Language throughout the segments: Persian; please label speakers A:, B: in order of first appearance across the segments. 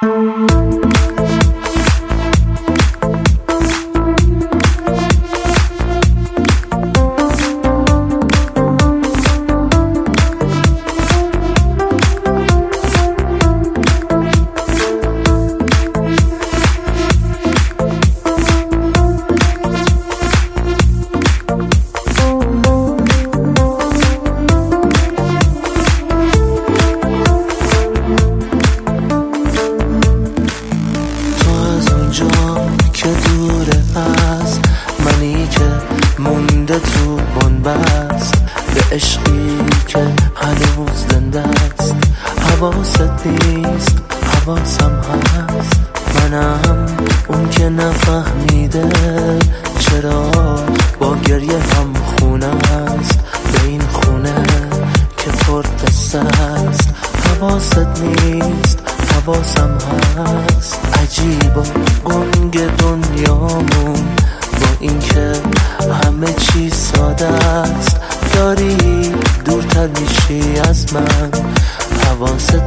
A: که دوره از منی که مونده تو بنبست به عشقی که هنوز زنده است. حواست نیست حواسم هست، منم اون که نفهمیده چرا با گریه هم خونه است به این خونه که پر قصه است. حواست نیست حواسم هست، عجیب و گنگ دنیامون با این که همه چی ساده است. داری دورتر میشی از من، حواست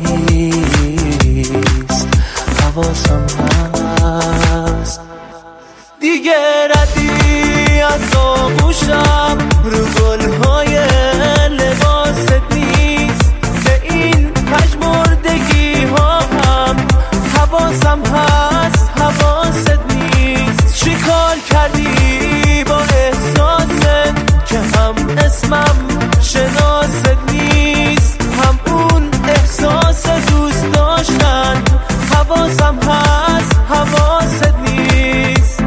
A: نیست حواسم هست. دیگه ردی از آغوشم رو گلهای لباست نیست، به این پژمردگی ها هم حواسم هست حواست نیست. چیکار کردی با احساست که هم اسمم شناست نیست، هم اون احساس دوست داشتن حواسم هست حواست نیست.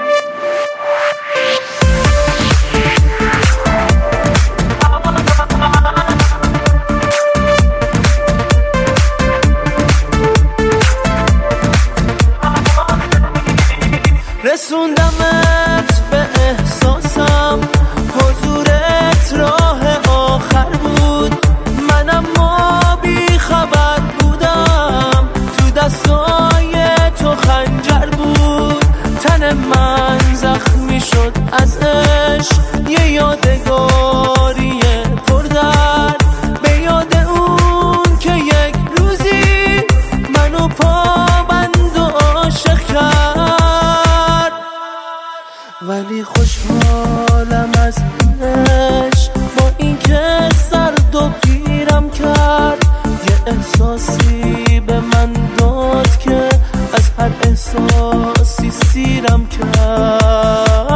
A: رسوندمت به احساسم، حضورت راه آخر بود، منم ما بی خبر بودم، تو دستای تو خنجر بود. تن من زخمی شد از عشق، یه یادگاری پردرد، به یاد اون که یک روزی منو پابند و عاشق کرد. ولی خوشحالم از این عشق با این که سرد و پیرم کرد، یه احساسی به من داد که از هر احساسی سیرم کرد.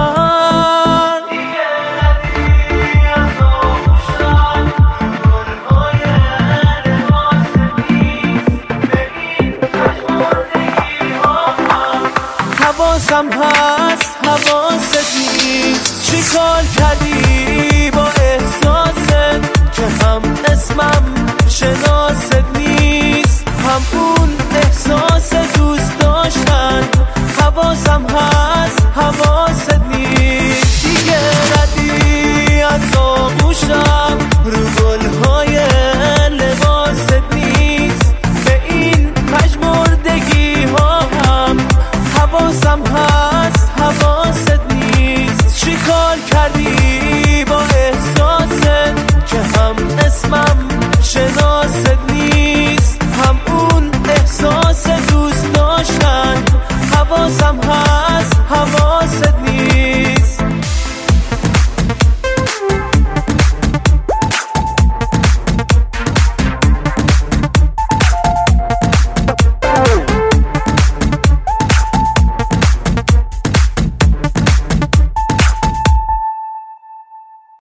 A: حواسم هست حواست نیست، چیکار کردی با احساست که هم اسمم شناست نیست، هم